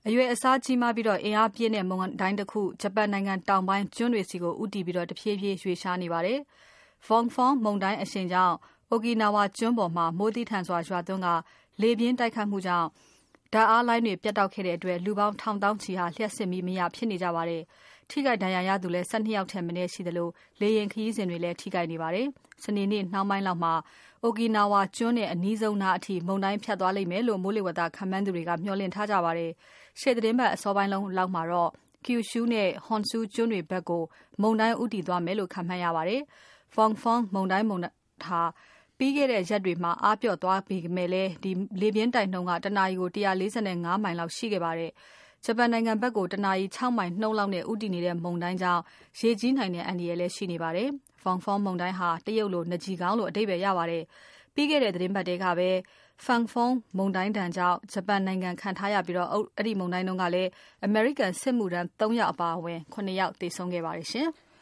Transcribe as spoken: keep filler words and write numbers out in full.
အရွယ်အစားကြီးမားပြီးတော့အင်အားပြင်းတဲ့မုန်တိုင်းတစ်ခုဂျပန်နိုင်ငံတောင်ပိုင်းကျွန်းတွေစီကိုဦးတည်ပြီးတော့တဖြည်းဖြည်းရွေ့ရှားနေပါတယ်။ Fangfang မုန်တိုင်းအရှိန်ကြောင့် Okinawa ကျွန်းပေါ်မှာမိုးသည်းထန်စွာရွာသွန်းကလေပြင်းတိုက်ခတ်မှုကြောင့်ဓာတ်အားလိုင်းတွေပြတ်တောက်ခဲ့တဲ့အတွက်လူပေါင်းထောင်သောင်းချီဟာလျှပ်စစ်မီးမရဖြစ်နေကြပါတယ်။ထိခိုက်ဒဏ်ရာရသူလည်း၁၂ယောက်ထက်မနည်းရှိသလိုလေယာဉ်ခရီးစဉ်တွေလည်းထိခိုက်နေပါတယ်။စနေနေ့နှောင်းပိုင်းလောက်မှာ Okinawa ကျွန်းနဲ့အနီးဆုံးနားအထိမုန်တိုင်းဖြတ်သွားလိမ့်မယ်လို့မိုးလေဝသခန့်မှန်းသူတွေကမျှော်လင့်ထားကြပါတယ်။ရှေ့သီတင်းပတ်အစောပိုင်းလောက်မှာတော့ Kyushu နဲ့ Honshu ကျွန်းတွေဘက်ကိုမုန်တိုင်းဦးတည်သွားမယ်လို့ခန့်မှန်းရပါတယ်။ Fangfang မုန်တိုင်းဟာပြီးခဲ့တဲ့ရက်တွေမှာအားပျော့သွားပေမဲ့လည်းလေပြင်းတိုက်နှုန်းကတနာရီကို၁၄၅မိုင်လောက်ရှိခဲ့ပါတယ်။ဂျပန်နိုင်ငံဘက်ကိုတနာရီ၆မိုင်နှုန်းလောက်နဲ့ဦးတည်နေတဲ့မုန်တိုင်းကြောင့်ရေကြီးနိုင်တဲ့အန္တရာယ်လည်းရှိနေပါတယ်။ Fangfang မုန်တိုင်းဟာတရုတ်လိုနကြီးခေါင်းလိုအဓိပ္ပါယ်ရပါတယ်။ပြီးခဲ့တဲ့သီတင်းပတ်ထဲကပဲ Fangfang မုန်တိုင်းဒဏ်ကြောင့်ဂျပန်နိုင်ငံခံထားရပြီးတော့အဲ့ဒီမုန်တိုင်းတုန်းကလည်းအမေရိကန်စစ်မှုထမ်း၃ယောက်အပါအဝင်၇ယောက်သေဆုံးခဲ့ပါတယ်ရှင်။